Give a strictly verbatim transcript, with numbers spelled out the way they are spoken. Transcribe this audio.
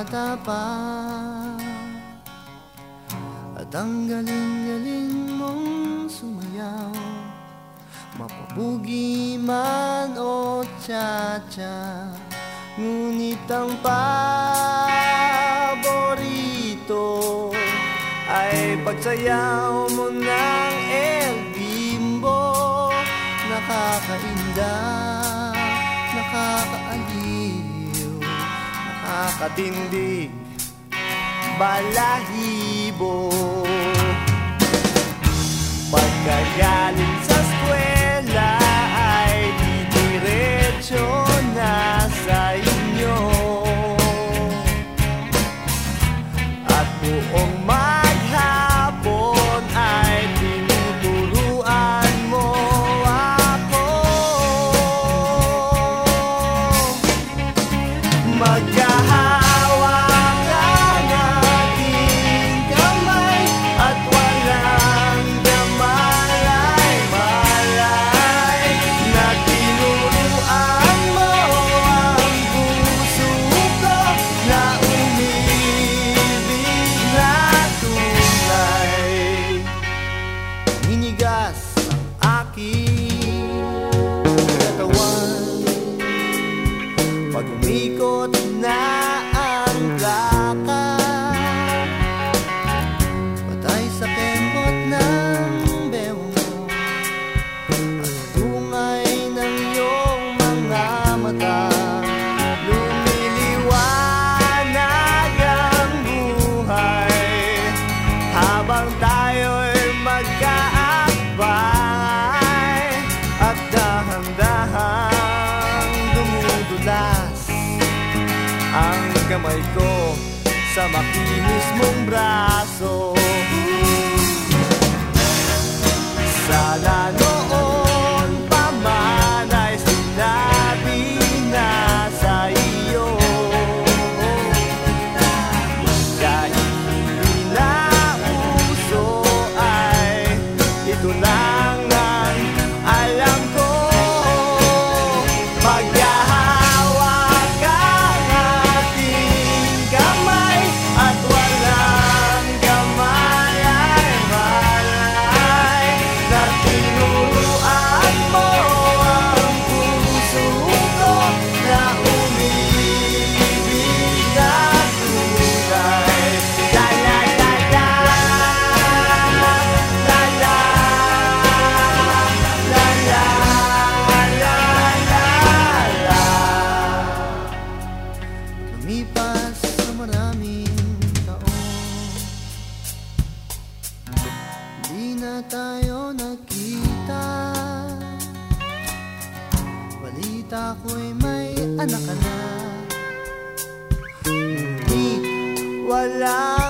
bata pa, at ang galing-galing mong sumayaw, mapabugi man o cha-cha. Ngunit ang paborito ay pagsayaw mo ng El Bimbo. Nakakainda, nakakaaliw, nakakatindig, balahibo. Pagkagaling sa eskwela ay didiretso na sa inyo, at buong maghapon ay tinuturuan mo ako. Magkahawak ang ating kamay at walang kamalay-malay, na tinuruan mo ang puso ko na umibig na tunay. Hinigas ang aking katawan pag umikot na ang plaka, patay sa kembot ng bewang mo at tungay ng iyong mga mata. Lumiliwanag ang buhay habang tayo'y magkaakbay, at dahan-dahang dumudulas ang kamay ko sa makinis mong braso. Sana noon pa man ay sinabi na sa iyo, kahit hindi na uso ay ito lang ang alam ko. Maghahawak ang ating kamay at walang kamalay-malay, na tinuruan mo ang puso ko na umibig na tunay. La la la la, la la, la la la la. Lumipas sa maraming taon, di na tayo nagkita. Balita ko'y may anak ka na, ngunit wala